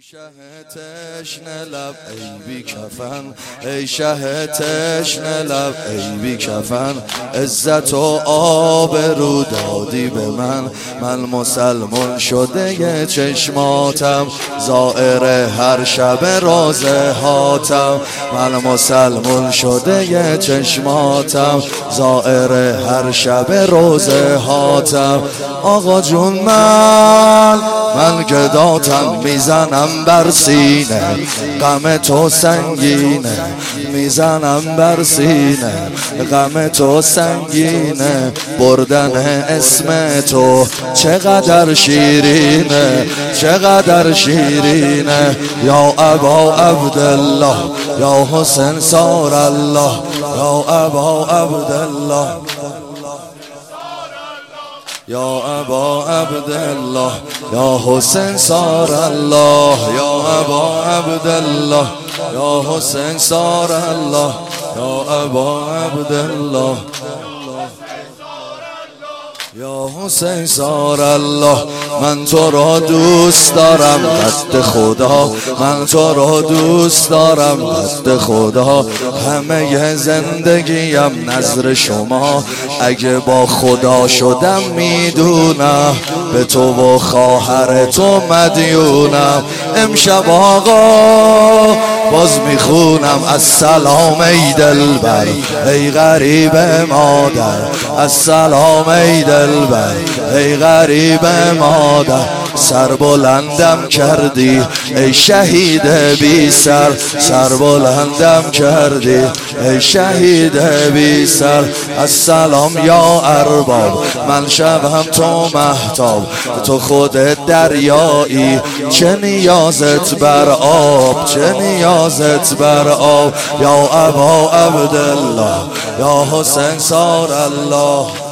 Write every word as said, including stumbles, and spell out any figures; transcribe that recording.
شه تشنه لب ای بی کفن، ای شه تشنه لب ای بی کفن، عزت و آبرو دادی به من. من مسلمون شده چشماتم، زائر هر شب روزه هاتم. من مسلمون شده چشماتم، زائر هر شب روزه هاتم. آقا جون من من گداتم میزنم بر سینه، غم تو سنگینه میزنم بر سینه، غم تو سنگینه. بردن اسم تو چقدر شیرینه، چقدر شیرینه. یا ابا عبدالله، یا حسین سار الله، یا ابا عبدالله، یا ابا عبدالله، یا حسین سار الله، یا ابا عبدالله، یا حسین سار الله، یا ابا عبدالله، یا حسین سار الله. من تو را دوست دارم قد خدا، من تو را دوست دارم قد خدا. همه زندگیم نظر شما، اگه با خدا شدم میدونم به تو و خواهر تو مدیونم. امشب آقا باز میخونم السلام ای دلبر، ای غریب مادر. السلام ای دلبر، ای غریب مادر. سر بلندم کردی ای شهید بی سر، سر بلندم کردی ای شهید بی سر. السلام یا ارباب، من شبم تو مهتاب، تو خودت دریایی. چه نیازت بر آب، چه نیازت بر آب. یا ابا عبدالله، یا حسین سار الله.